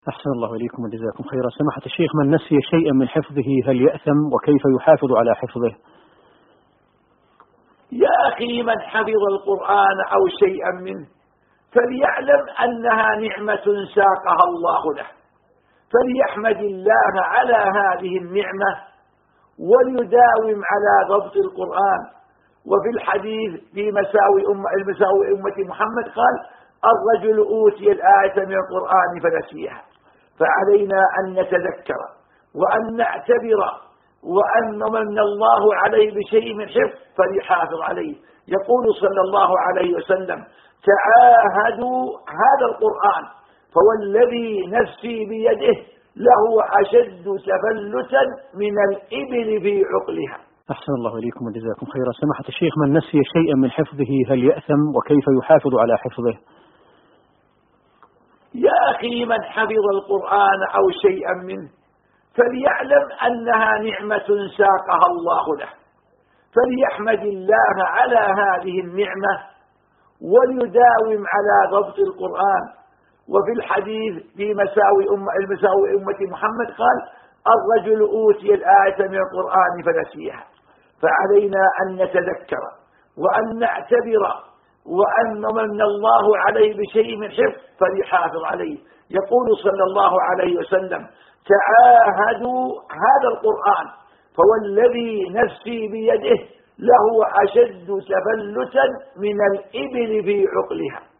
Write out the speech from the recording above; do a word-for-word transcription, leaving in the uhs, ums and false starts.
أحسن الله إليكم وجزاكم خيرا. سماحة الشيخ، من نسي شيئا من حفظه هل يأثم وكيف يحافظ على حفظه؟ يا أخي، من حفظ القرآن أو شيئا منه فليعلم أنها نعمة ساقها الله له، فليحمد الله على هذه النعمة وليداوم على ضبط القرآن. وفي الحديث في مساوي أمة المساوي أمة محمد قال: الرجل أوتي الآية من القرآن فنسيها. فعلينا أن نتذكر وأن نعتبر وأن من الله عليه بشيء من حفظ فليحافظ عليه. يقول صلى الله عليه وسلم: تعاهدوا هذا القرآن فوالذي نفسي بيده له أشد تفلتا من الإبل في عقلها. أحسن الله إليكم وجزاكم خيرا. سماحة الشيخ، من نسي شيئا من حفظه هل يأثم وكيف يحافظ على حفظه؟ يا أخي، من حفظ القرآن أو شيئا منه فليعلم أنها نعمة ساقها الله له، فليحمد الله على هذه النعمة وليداوم على ضبط القرآن. وفي الحديث في مساوي أمة المساوي أمة محمد قال: الرجل أوتي الآية من القرآن فنسيها. فعلينا أن نتذكر وأن نعتبر وأن من الله عليه بشيء من حفظ فليحافظ عليه. يقول صلى الله عليه وسلم: تعاهدوا هذا القرآن فوالذي نفسي بيده له أشد تفلتا من الإبل في عقلها.